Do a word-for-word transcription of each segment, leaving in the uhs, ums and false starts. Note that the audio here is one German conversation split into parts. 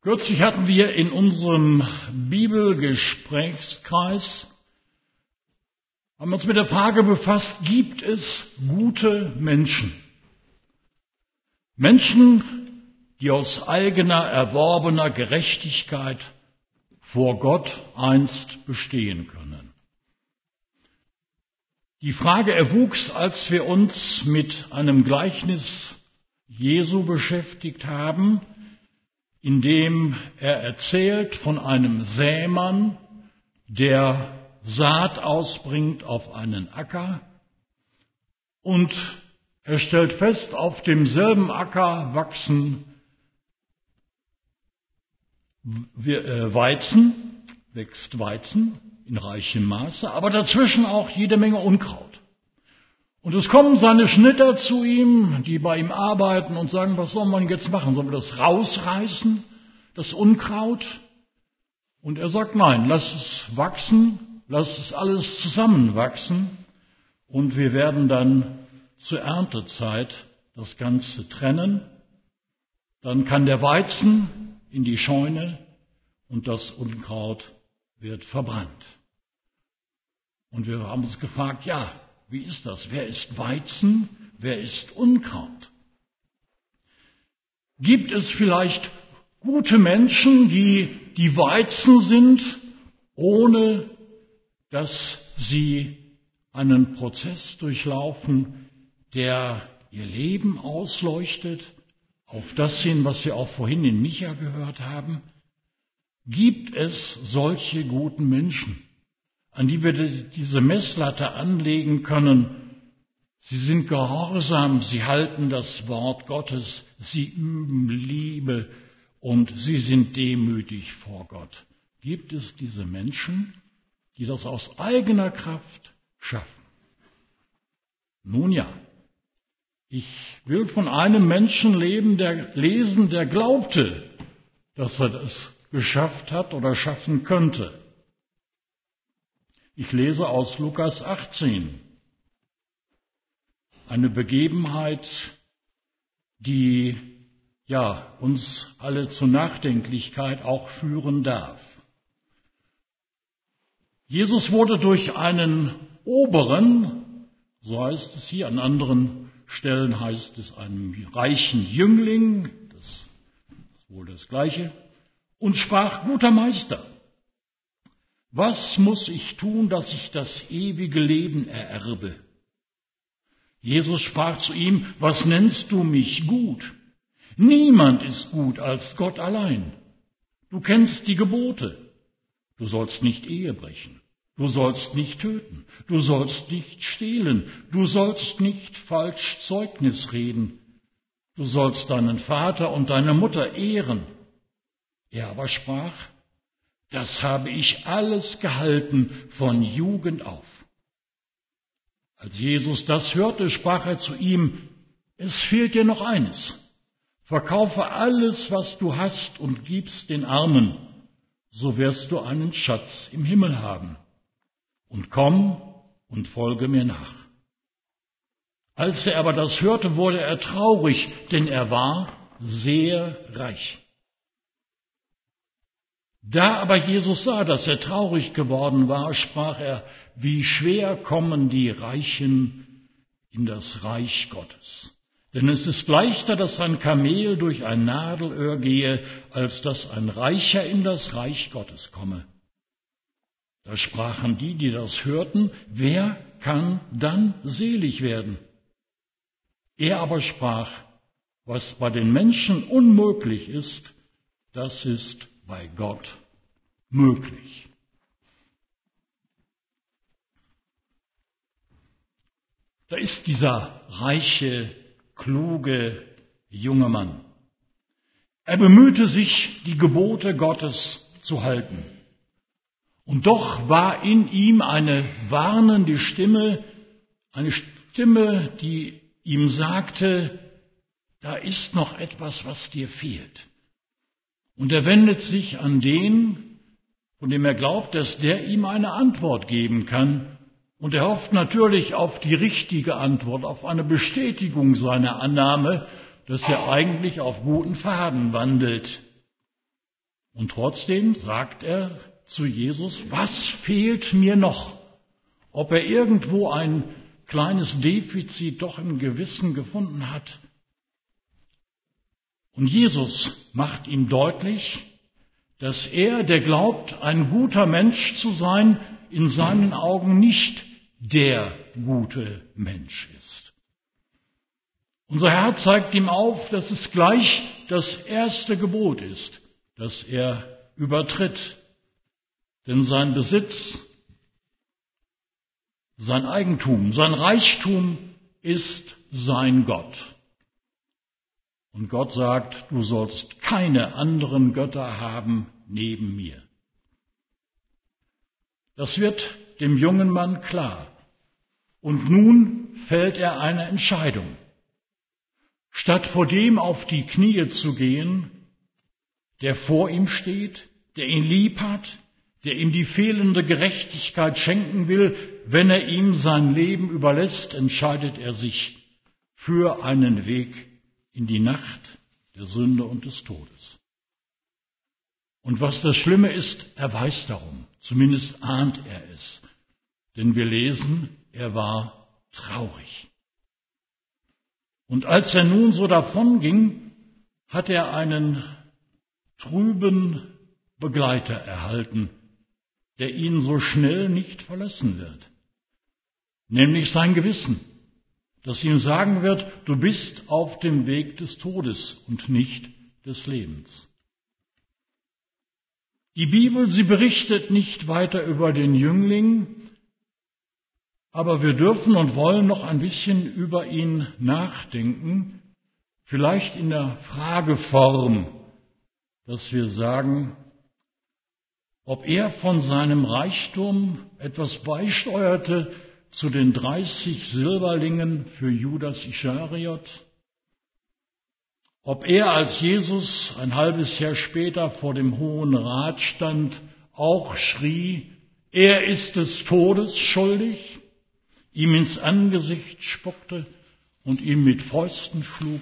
Kürzlich hatten wir in unserem Bibelgesprächskreis, haben uns mit der Frage befasst, gibt es gute Menschen? Menschen, die aus eigener erworbener Gerechtigkeit vor Gott einst bestehen können. Die Frage erwuchs, als wir uns mit einem Gleichnis Jesu beschäftigt haben, in dem er erzählt von einem Sämann, der Saat ausbringt auf einen Acker, und er stellt fest, auf demselben Acker wachsen Weizen, wächst Weizen in reichem Maße, aber dazwischen auch jede Menge Unkraut. Und es kommen seine Schnitter zu ihm, die bei ihm arbeiten und sagen, was soll man jetzt machen? Sollen wir das rausreißen, das Unkraut? Und er sagt, nein, lass es wachsen, lass es alles zusammenwachsen und wir werden dann zur Erntezeit das Ganze trennen. Dann kann der Weizen in die Scheune und das Unkraut wird verbrannt. Und wir haben uns gefragt, ja, wie ist das? Wer ist Weizen? Wer ist Unkraut? Gibt es vielleicht gute Menschen, die die Weizen sind, ohne dass sie einen Prozess durchlaufen, der ihr Leben ausleuchtet, auf das hin, was wir auch vorhin in Micha gehört haben? Gibt es solche guten Menschen, an die wir diese Messlatte anlegen können? Sie sind gehorsam, sie halten das Wort Gottes, sie üben Liebe und sie sind demütig vor Gott. Gibt es diese Menschen, die das aus eigener Kraft schaffen? Nun ja, ich will von einem Menschen leben, der lesen, der glaubte, dass er das geschafft hat oder schaffen könnte. Ich lese aus Lukas achtzehn, eine Begebenheit, die ja uns alle zur Nachdenklichkeit auch führen darf. Jesus wurde durch einen Oberen, so heißt es hier, an anderen Stellen heißt es einem reichen Jüngling, das ist wohl das Gleiche, und sprach: Guter Meister, was muss ich tun, dass ich das ewige Leben ererbe? Jesus sprach zu ihm: Was nennst du mich gut? Niemand ist gut als Gott allein. Du kennst die Gebote. Du sollst nicht Ehe brechen. Du sollst nicht töten. Du sollst nicht stehlen. Du sollst nicht falsch Zeugnis reden. Du sollst deinen Vater und deine Mutter ehren. Er aber sprach: Das habe ich alles gehalten von Jugend auf. Als Jesus das hörte, sprach er zu ihm: Es fehlt dir noch eines. Verkaufe alles, was du hast, und gib's den Armen, so wirst du einen Schatz im Himmel haben. Und komm und folge mir nach. Als er aber das hörte, wurde er traurig, denn er war sehr reich. Da aber Jesus sah, dass er traurig geworden war, sprach er: Wie schwer kommen die Reichen in das Reich Gottes. Denn es ist leichter, dass ein Kamel durch ein Nadelöhr gehe, als dass ein Reicher in das Reich Gottes komme. Da sprachen die, die das hörten: Wer kann dann selig werden? Er aber sprach: Was bei den Menschen unmöglich ist, das ist bei Gott möglich. Da ist dieser reiche, kluge junge Mann. Er bemühte sich, die Gebote Gottes zu halten. Und doch war in ihm eine warnende Stimme, eine Stimme, die ihm sagte: Da ist noch etwas, was dir fehlt. Und er wendet sich an den, von dem er glaubt, dass der ihm eine Antwort geben kann. Und er hofft natürlich auf die richtige Antwort, auf eine Bestätigung seiner Annahme, dass er eigentlich auf guten Pfaden wandelt. Und trotzdem sagt er zu Jesus, was fehlt mir noch? Ob er irgendwo ein kleines Defizit doch im Gewissen gefunden hat. Und Jesus macht ihm deutlich, dass er, der glaubt, ein guter Mensch zu sein, in seinen Augen nicht der gute Mensch ist. Unser Herr zeigt ihm auf, dass es gleich das erste Gebot ist, das er übertritt. Denn sein Besitz, sein Eigentum, sein Reichtum ist sein Gott. Und Gott sagt, du sollst keine anderen Götter haben neben mir. Das wird dem jungen Mann klar. Und nun fällt er eine Entscheidung. Statt vor dem auf die Knie zu gehen, der vor ihm steht, der ihn lieb hat, der ihm die fehlende Gerechtigkeit schenken will, wenn er ihm sein Leben überlässt, entscheidet er sich für einen Weg in die Nacht der Sünde und des Todes. Und was das Schlimme ist, er weiß darum, zumindest ahnt er es, denn wir lesen, er war traurig. Und als er nun so davonging, hat er einen trüben Begleiter erhalten, der ihn so schnell nicht verlassen wird, nämlich sein Gewissen, das ihm sagen wird, du bist auf dem Weg des Todes und nicht des Lebens. Die Bibel, sie berichtet nicht weiter über den Jüngling, aber wir dürfen und wollen noch ein bisschen über ihn nachdenken, vielleicht in der Frageform, dass wir sagen, ob er von seinem Reichtum etwas beisteuerte zu den dreißig Silberlingen für Judas Ischariot, ob er, als Jesus ein halbes Jahr später vor dem Hohen Rat stand, auch schrie, er ist des Todes schuldig, ihm ins Angesicht spuckte und ihm mit Fäusten schlug,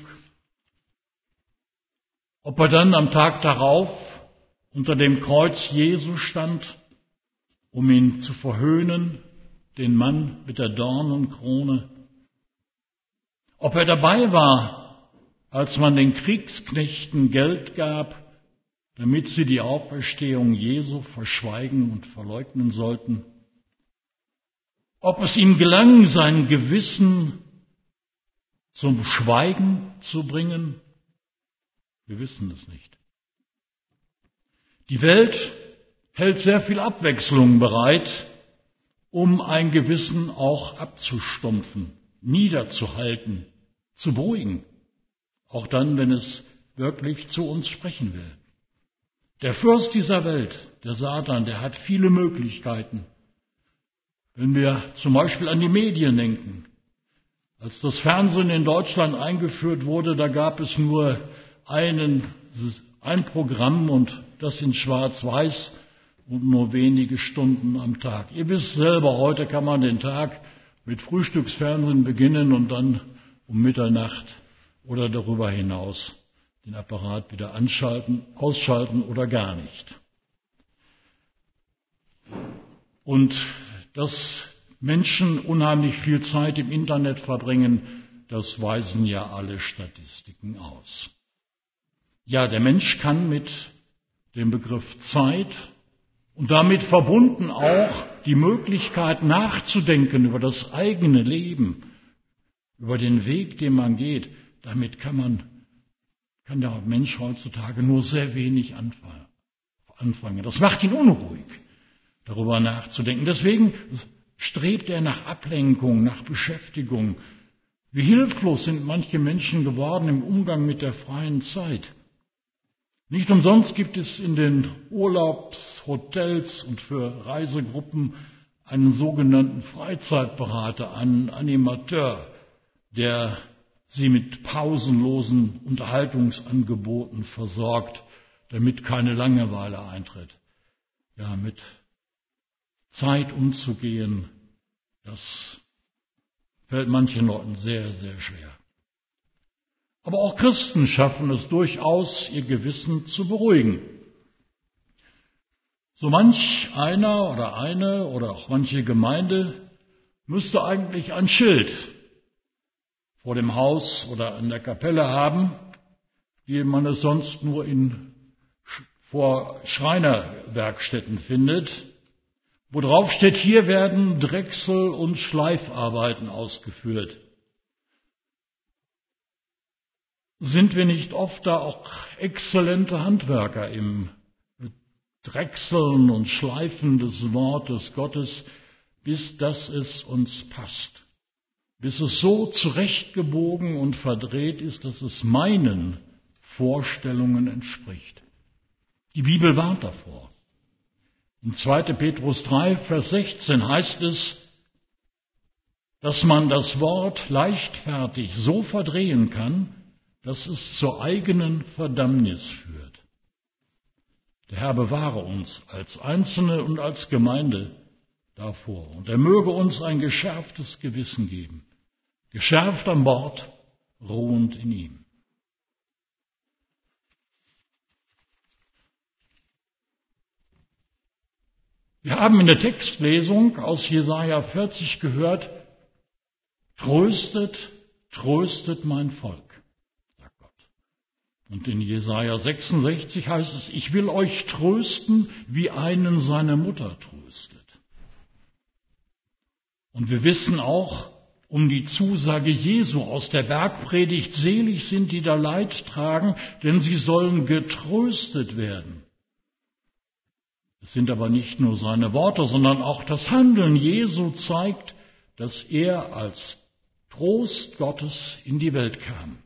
ob er dann am Tag darauf unter dem Kreuz Jesu stand, um ihn zu verhöhnen, den Mann mit der Dornenkrone, ob er dabei war, als man den Kriegsknechten Geld gab, damit sie die Auferstehung Jesu verschweigen und verleugnen sollten, ob es ihm gelang, sein Gewissen zum Schweigen zu bringen, wir wissen es nicht. Die Welt hält sehr viel Abwechslung bereit, um ein Gewissen auch abzustumpfen, niederzuhalten, zu beruhigen, auch dann, wenn es wirklich zu uns sprechen will. Der Fürst dieser Welt, der Satan, der hat viele Möglichkeiten. Wenn wir zum Beispiel an die Medien denken, als das Fernsehen in Deutschland eingeführt wurde, da gab es nur einen, ein Programm und das in Schwarz-Weiß und nur wenige Stunden am Tag. Ihr wisst selber, heute kann man den Tag mit Frühstücksfernsehen beginnen und dann um Mitternacht oder darüber hinaus den Apparat wieder anschalten, ausschalten oder gar nicht. Und dass Menschen unheimlich viel Zeit im Internet verbringen, das weisen ja alle Statistiken aus. Ja, der Mensch kann mit dem Begriff Zeit und damit verbunden auch die Möglichkeit nachzudenken über das eigene Leben, über den Weg, den man geht, damit kann man, kann der Mensch heutzutage nur sehr wenig anfangen. Das macht ihn unruhig, darüber nachzudenken. Deswegen strebt er nach Ablenkung, nach Beschäftigung. Wie hilflos sind manche Menschen geworden im Umgang mit der freien Zeit. Nicht umsonst gibt es in den Urlaubshotels und für Reisegruppen einen sogenannten Freizeitberater, einen Animateur, der sie mit pausenlosen Unterhaltungsangeboten versorgt, damit keine Langeweile eintritt. Ja, mit Zeit umzugehen, das fällt manchen Leuten sehr, sehr schwer. Aber auch Christen schaffen es durchaus, ihr Gewissen zu beruhigen. So manch einer oder eine oder auch manche Gemeinde müsste eigentlich ein Schild vor dem Haus oder in der Kapelle haben, wie man es sonst nur in, vor Schreinerwerkstätten findet, wo drauf steht, hier werden Drechsel- und Schleifarbeiten ausgeführt. Sind wir nicht oft da auch exzellente Handwerker im Drechseln und Schleifen des Wortes Gottes, bis dass es uns passt, bis es so zurechtgebogen und verdreht ist, dass es meinen Vorstellungen entspricht. Die Bibel warnt davor. In zweiter Petrus drei, Vers sechzehn heißt es, dass man das Wort leichtfertig so verdrehen kann, dass es zur eigenen Verdammnis führt. Der Herr bewahre uns als Einzelne und als Gemeinde davor. Und er möge uns ein geschärftes Gewissen geben, geschärft am Wort, ruhend in ihm. Wir haben in der Textlesung aus Jesaja vierzig gehört, tröstet, tröstet mein Volk, sagt Gott. Und in Jesaja sechsundsechzig heißt es, ich will euch trösten, wie einen seine Mutter tröstet. Und wir wissen auch um die Zusage Jesu aus der Bergpredigt, selig sind, die da Leid tragen, denn sie sollen getröstet werden. Es sind aber nicht nur seine Worte, sondern auch das Handeln Jesu zeigt, dass er als Trost Gottes in die Welt kam.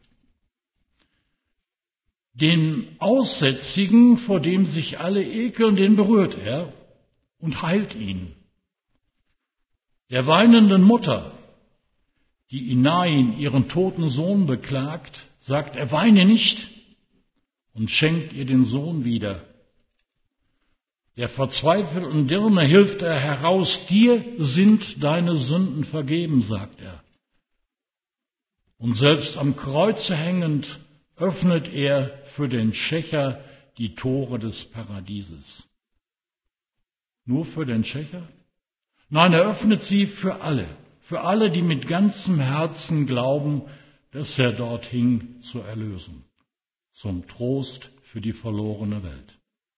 Den Aussätzigen, vor dem sich alle ekeln, den berührt er und heilt ihn. Der weinenden Mutter, die in Nain ihren toten Sohn beklagt, sagt er, weine nicht und schenkt ihr den Sohn wieder. Der verzweifelten Dirne hilft er heraus, dir sind deine Sünden vergeben, sagt er. Und selbst am Kreuze hängend öffnet er für den Schächer die Tore des Paradieses. Nur für den Schächer? Nein, er öffnet sie für alle, für alle, die mit ganzem Herzen glauben, dass er dort hing zur Erlösung, zum Trost für die verlorene Welt.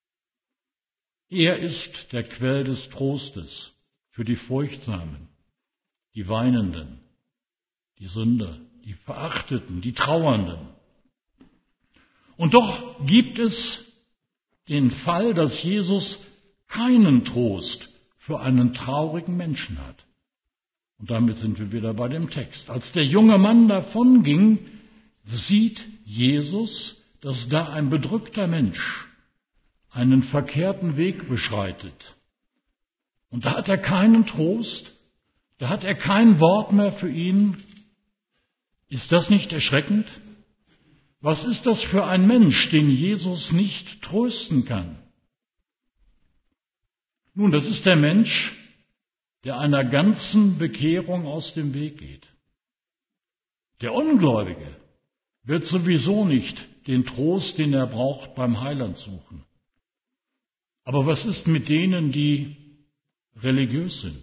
Er ist der Quell des Trostes für die Furchtsamen, die Weinenden, die Sünder, die Verachteten, die Trauernden. Und doch gibt es den Fall, dass Jesus keinen Trost für einen traurigen Menschen hat. Und damit sind wir wieder bei dem Text. Als der junge Mann davonging, sieht Jesus, dass da ein bedrückter Mensch einen verkehrten Weg beschreitet. Und da hat er keinen Trost, da hat er kein Wort mehr für ihn. Ist das nicht erschreckend? Was ist das für ein Mensch, den Jesus nicht trösten kann? Nun, das ist der Mensch, der einer ganzen Bekehrung aus dem Weg geht. Der Ungläubige wird sowieso nicht den Trost, den er braucht, beim Heiland suchen. Aber was ist mit denen, die religiös sind?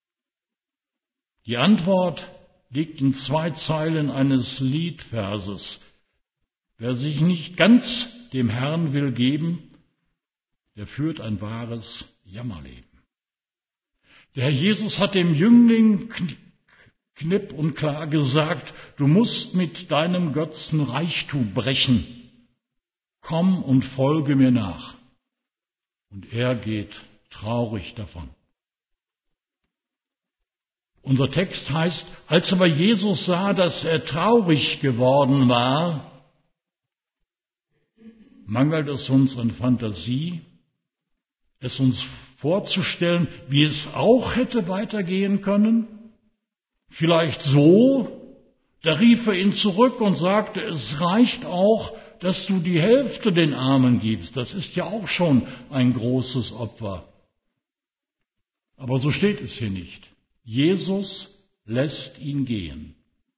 Die Antwort liegt in zwei Zeilen eines Liedverses. Wer sich nicht ganz dem Herrn will geben, der führt ein wahres Jammerleben. Der Herr Jesus hat dem Jüngling knipp und klar gesagt, du musst mit deinem Götzen Reichtum brechen. Komm und folge mir nach. Und er geht traurig davon. Unser Text heißt, als aber Jesus sah, dass er traurig geworden war, mangelt es uns an Fantasie, es uns vorzustellen, wie es auch hätte weitergehen können. Vielleicht so, da rief er ihn zurück und sagte, es reicht auch, dass du die Hälfte den Armen gibst. Das ist ja auch schon ein großes Opfer. Aber so steht es hier nicht. Jesus lässt ihn gehen.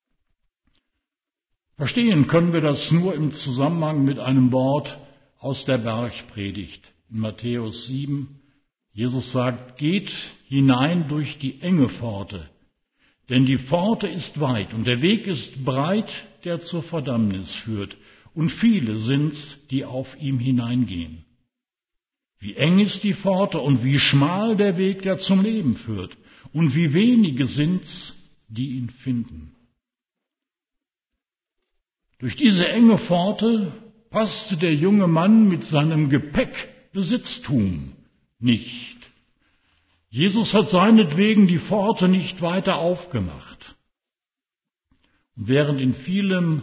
Verstehen können wir das nur im Zusammenhang mit einem Wort aus der Bergpredigt in Matthäus sieben, Jesus sagt, geht hinein durch die enge Pforte, denn die Pforte ist weit und der Weg ist breit, der zur Verdammnis führt, und viele sind's, die auf ihm hineingehen. Wie eng ist die Pforte und wie schmal der Weg, der zum Leben führt, und wie wenige sind's, die ihn finden. Durch diese enge Pforte passte der junge Mann mit seinem Gepäck Besitztum nicht. Jesus hat seinetwegen die Pforte nicht weiter aufgemacht. Und während in vielen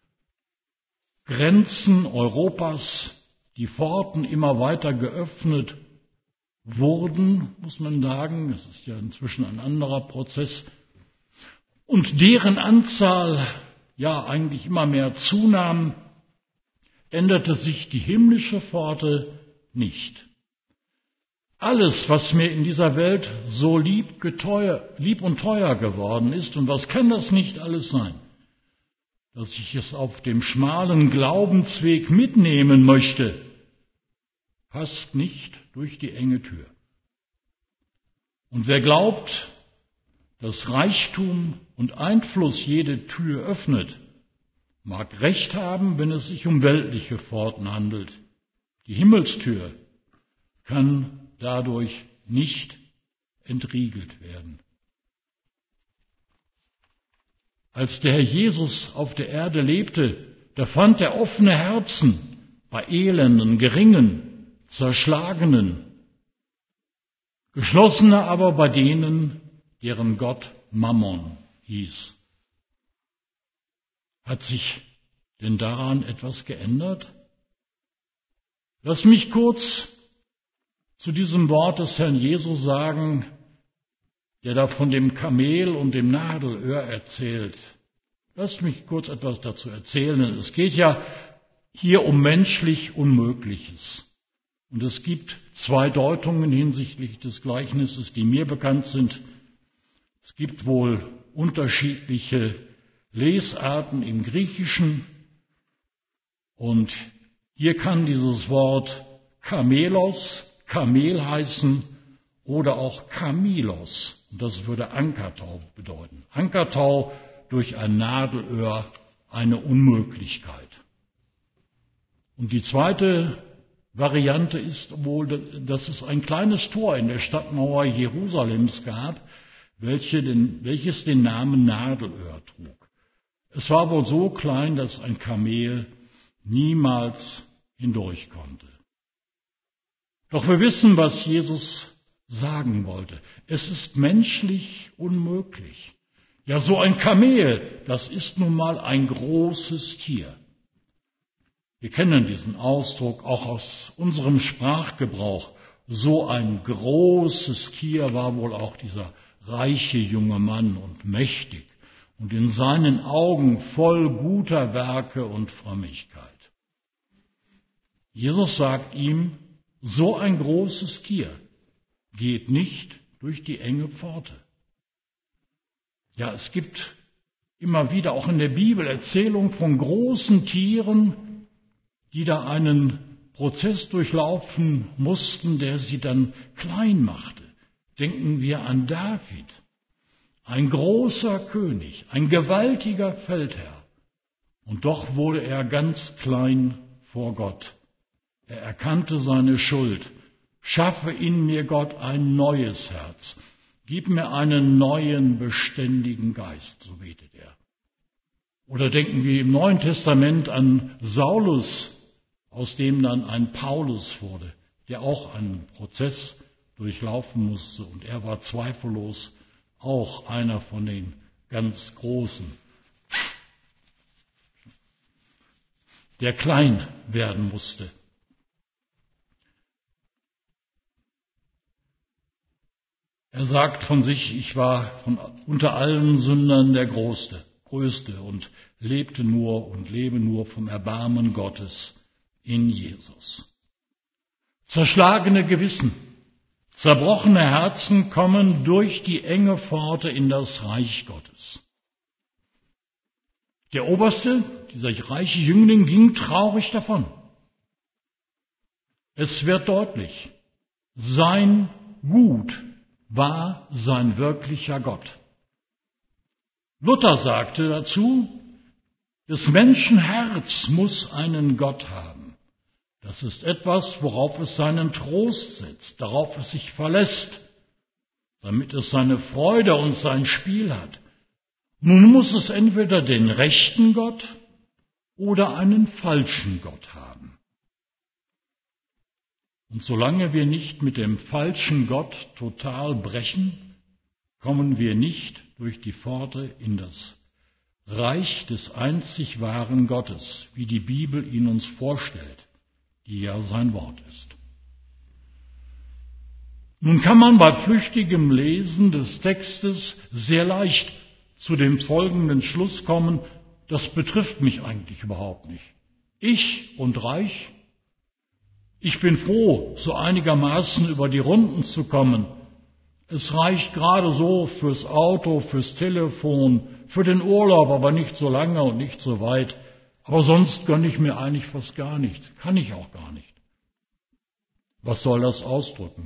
Grenzen Europas die Pforten immer weiter geöffnet wurden, muss man sagen, es ist ja inzwischen ein anderer Prozess, und deren Anzahl ja eigentlich immer mehr zunahm, änderte sich die himmlische Pforte nicht. Alles, was mir in dieser Welt so lieb, geteuer, lieb und teuer geworden ist, und was kann das nicht alles sein, dass ich es auf dem schmalen Glaubensweg mitnehmen möchte, passt nicht durch die enge Tür. Und wer glaubt, dass Reichtum und Einfluss jede Tür öffnet, mag recht haben, wenn es sich um weltliche Pforten handelt. Die Himmelstür kann dadurch nicht entriegelt werden. Als der Herr Jesus auf der Erde lebte, da fand er offene Herzen bei Elenden, Geringen, Zerschlagenen, geschlossene aber bei denen, deren Gott Mammon hieß. Hat sich denn daran etwas geändert? Lass mich kurz zu diesem Wort des Herrn Jesus sagen, der da von dem Kamel und dem Nadelöhr erzählt. Lass mich kurz etwas dazu erzählen. Es geht ja hier um menschlich Unmögliches. Und es gibt zwei Deutungen hinsichtlich des Gleichnisses, die mir bekannt sind. Es gibt wohl unterschiedliche Lesarten im Griechischen. Und hier kann dieses Wort Kamelos, Kamel heißen, oder auch Kamilos. Und das würde Ankertau bedeuten. Ankertau durch ein Nadelöhr, eine Unmöglichkeit. Und die zweite Variante ist wohl, dass es ein kleines Tor in der Stadtmauer Jerusalems gab, welche den, welches den Namen Nadelöhr trug. Es war wohl so klein, dass ein Kamel niemals hindurch konnte. Doch wir wissen, was Jesus sagen wollte. Es ist menschlich unmöglich. Ja, so ein Kamel, das ist nun mal ein großes Tier. Wir kennen diesen Ausdruck auch aus unserem Sprachgebrauch. So ein großes Tier war wohl auch dieser reiche junge Mann und mächtig und in seinen Augen voll guter Werke und Frömmigkeit. Jesus sagt ihm, so ein großes Tier geht nicht durch die enge Pforte. Ja, es gibt immer wieder auch in der Bibel Erzählungen von großen Tieren, die da einen Prozess durchlaufen mussten, der sie dann klein machte. Denken wir an David, ein großer König, ein gewaltiger Feldherr. Und doch wurde er ganz klein vor Gott. Er erkannte seine Schuld. Schaffe in mir, Gott, ein neues Herz. Gib mir einen neuen, beständigen Geist, so betet er. Oder denken wir im Neuen Testament an Saulus, aus dem dann ein Paulus wurde, der auch einen Prozess durchlaufen musste. Und er war zweifellos auch einer von den ganz Großen, der klein werden musste. Er sagt von sich, ich war von, unter allen Sündern der Größte, Größte und lebte nur und lebe nur vom Erbarmen Gottes in Jesus. Zerschlagene Gewissen, zerbrochene Herzen kommen durch die enge Pforte in das Reich Gottes. Der Oberste, dieser reiche Jüngling, ging traurig davon. Es wird deutlich, sein gut war sein wirklicher Gott. Luther sagte dazu, des Menschen Herz muss einen Gott haben. Das ist etwas, worauf es seinen Trost setzt, darauf es sich verlässt, damit es seine Freude und sein Spiel hat. Nun muss es entweder den rechten Gott oder einen falschen Gott haben. Und solange wir nicht mit dem falschen Gott total brechen, kommen wir nicht durch die Pforte in das Reich des einzig wahren Gottes, wie die Bibel ihn uns vorstellt, die ja sein Wort ist. Nun kann man bei flüchtigem Lesen des Textes sehr leicht zu dem folgenden Schluss kommen: Das betrifft mich eigentlich überhaupt nicht. Ich und reich, ich bin froh, so einigermaßen über die Runden zu kommen. Es reicht gerade so fürs Auto, fürs Telefon, für den Urlaub, aber nicht so lange und nicht so weit. Aber sonst gönne ich mir eigentlich fast gar nichts. Kann ich auch gar nicht. Was soll das ausdrücken?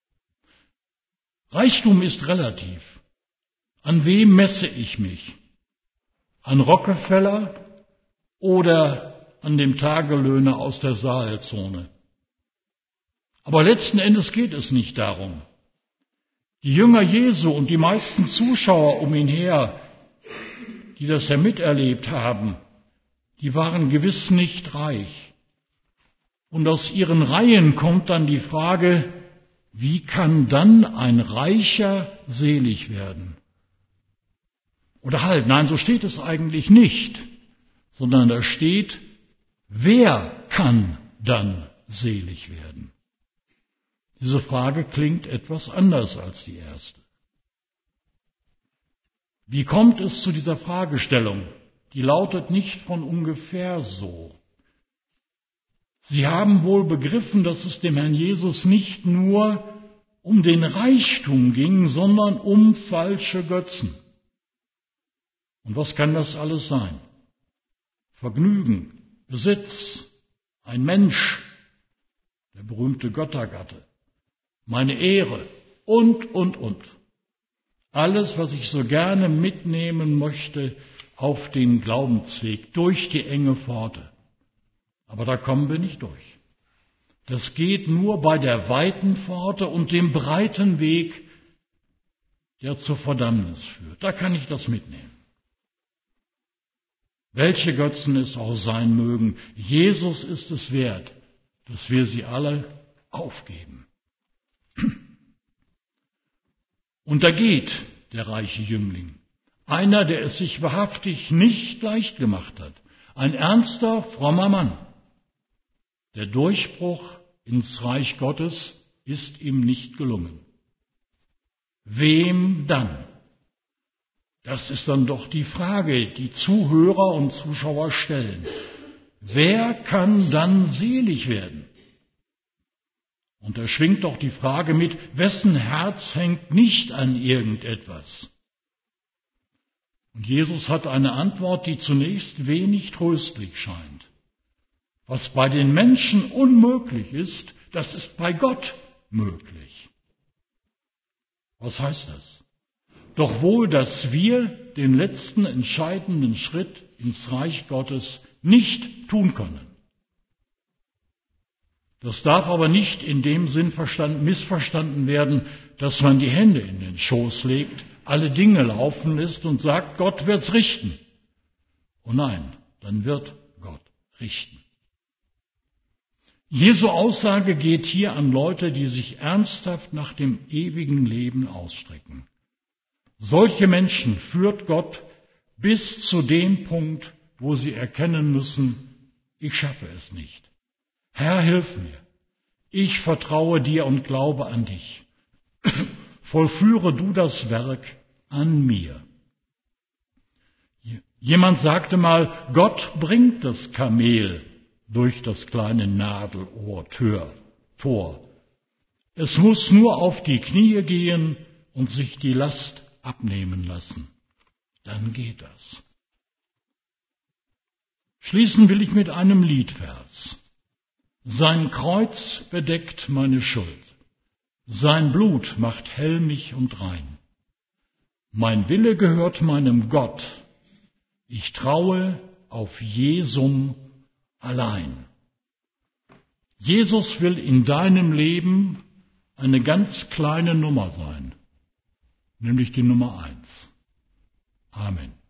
Reichtum ist relativ. An wem messe ich mich? An Rockefeller oder an dem Tagelöhner aus der Sahelzone? Aber letzten Endes geht es nicht darum. Die Jünger Jesu und die meisten Zuschauer um ihn her, die das ja miterlebt haben, die waren gewiss nicht reich. Und aus ihren Reihen kommt dann die Frage, wie kann dann ein Reicher selig werden? Oder halt, nein, so steht es eigentlich nicht, sondern da steht, wer kann dann selig werden? Diese Frage klingt etwas anders als die erste. Wie kommt es zu dieser Fragestellung? Die lautet nicht von ungefähr so. Sie haben wohl begriffen, dass es dem Herrn Jesus nicht nur um den Reichtum ging, sondern um falsche Götzen. Und was kann das alles sein? Vergnügen, Besitz, ein Mensch, der berühmte Göttergatte, meine Ehre und, und, und. Alles, was ich so gerne mitnehmen möchte auf den Glaubensweg, durch die enge Pforte. Aber da kommen wir nicht durch. Das geht nur bei der weiten Pforte und dem breiten Weg, der zur Verdammnis führt. Da kann ich das mitnehmen. Welche Götzen es auch sein mögen, Jesus ist es wert, dass wir sie alle aufgeben. Und da geht der reiche Jüngling, einer, der es sich wahrhaftig nicht leicht gemacht hat, ein ernster, frommer Mann. Der Durchbruch ins Reich Gottes ist ihm nicht gelungen. Wem dann? Das ist dann doch die Frage, die Zuhörer und Zuschauer stellen. Wer kann dann selig werden? Und da schwingt doch die Frage mit, wessen Herz hängt nicht an irgendetwas? Und Jesus hat eine Antwort, die zunächst wenig tröstlich scheint. Was bei den Menschen unmöglich ist, das ist bei Gott möglich. Was heißt das? Doch wohl, dass wir den letzten entscheidenden Schritt ins Reich Gottes nicht tun können. Das darf aber nicht in dem Sinn verstanden, missverstanden werden, dass man die Hände in den Schoß legt, alle Dinge laufen lässt und sagt, Gott wird's richten. Oh nein, dann wird Gott richten. Jesu Aussage geht hier an Leute, die sich ernsthaft nach dem ewigen Leben ausstrecken. Solche Menschen führt Gott bis zu dem Punkt, wo sie erkennen müssen, ich schaffe es nicht. Herr, hilf mir. Ich vertraue dir und glaube an dich. Vollführe du das Werk an mir. Jemand sagte mal, Gott bringt das Kamel durch das kleine Nadelohr-Tor. Es muss nur auf die Knie gehen und sich die Last abnehmen lassen. Dann geht das. Schließen will ich mit einem Liedvers. Sein Kreuz bedeckt meine Schuld. Sein Blut macht helmig und rein. Mein Wille gehört meinem Gott. Ich traue auf Jesum allein. Jesus will in deinem Leben eine ganz kleine Nummer sein, nämlich die Nummer eins. Amen.